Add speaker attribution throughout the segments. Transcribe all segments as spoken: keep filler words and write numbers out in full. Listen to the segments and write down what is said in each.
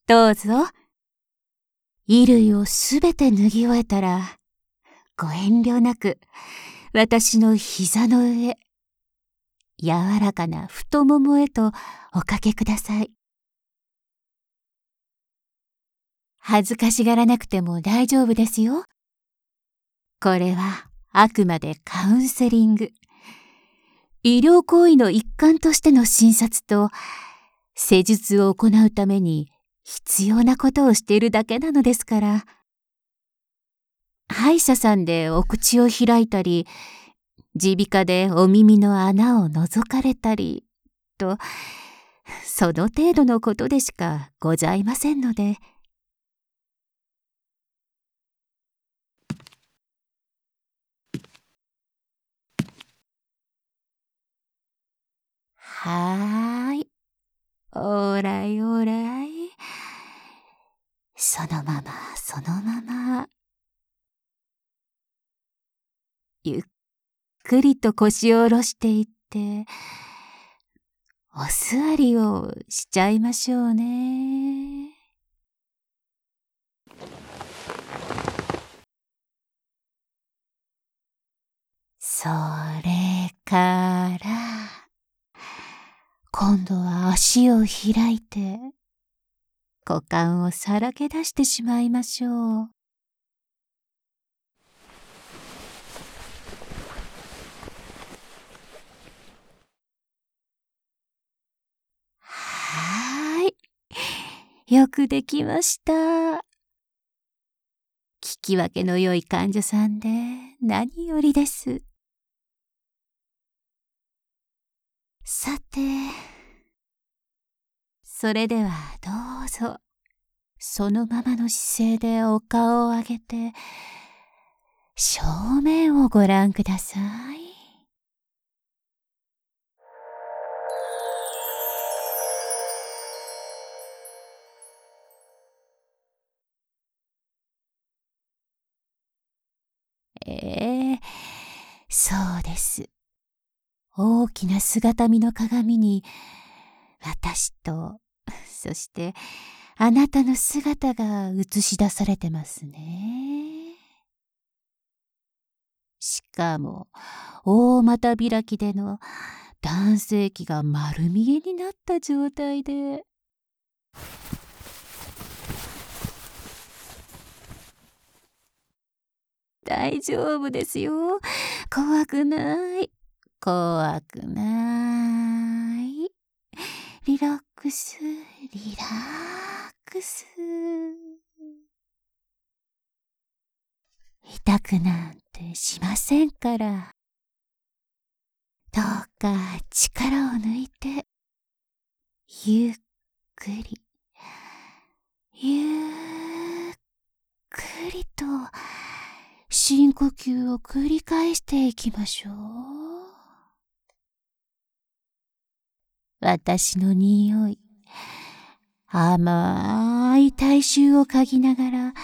Speaker 1: どうぞ。衣類をすべて脱ぎ終えたら、ご遠慮なく、私の膝の上、柔らかな太ももへとおかけください。恥ずかしがらなくても大丈夫ですよ。これはあくまでカウンセリング。医療行為の一環としての診察と、施術を行うために必要なことをしているだけなのですから。歯医者さんでお口を開いたり、耳鼻科でお耳の穴を覗かれたり、と、その程度のことでしかございませんので。はーい。おらいおらい。そのままそのまま。ゆっくりと腰を下ろしていって、お座りをしちゃいましょうね。それから、今度は足を開いて、股間をさらけ出してしまいましょう。はーい。よくできました。聞き分けの良い患者さんで何よりです。さて、それではどうぞ、そのままの姿勢でお顔を上げて、正面をご覧ください。ええ、そうです。大きな姿見の鏡に、私と、そしてあなたの姿が映し出されてますね。しかも、大股開きでの男性器が丸見えになった状態で。大丈夫ですよ。怖くない。怖くない。リラックス、リラックス。痛くなんてしませんから。どうか力を抜いて、ゆっくり、ゆっくりと深呼吸を繰り返していきましょう。私の匂い、甘い体臭を嗅ぎながら、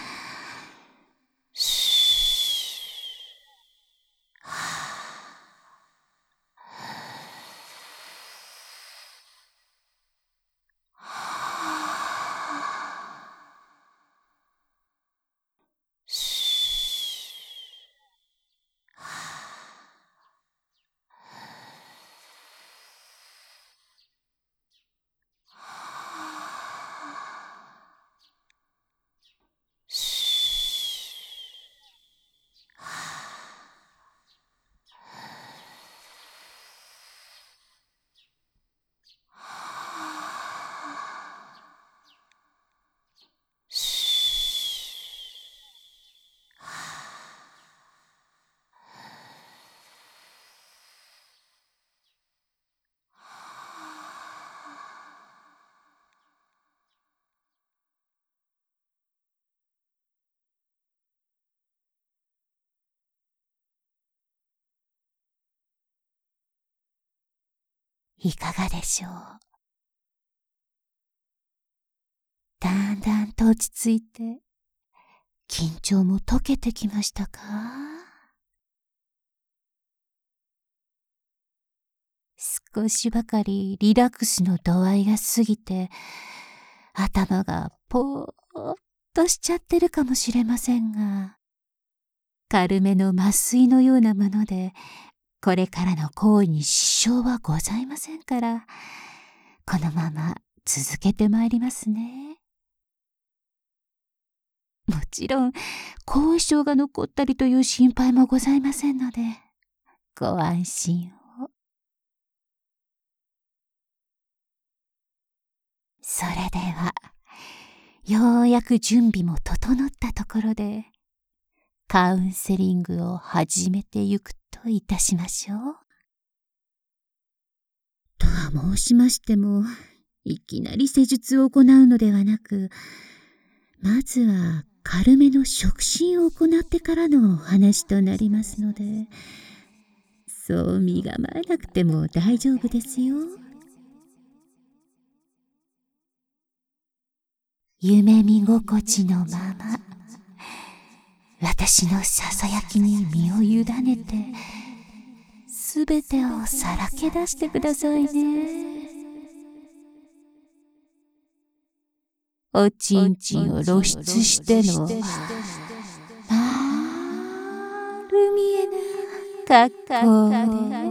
Speaker 1: いかがでしょう。だんだんと落ち着いて、緊張も解けてきましたか？少しばかりリラックスの度合いが過ぎて、 頭がぽーっとしちゃってるかもしれませんが、軽めの麻酔のようなもので、これからの行為に支障はございませんから、このまま続けてまいりますね。もちろん、後遺症が残ったりという心配もございませんので、ご安心を。それでは、ようやく準備も整ったところで、カウンセリングを始めてゆくといたしましょう。とは申しましても、いきなり施術を行うのではなく、まずは軽めの触診を行ってからのお話となりますので、そう身構えなくても大丈夫ですよ。夢見心地のまま、私のささやきに身を委ねて、すべてをさらけ出してくださいね。おちんちんを露出しての、丸見えな格好で。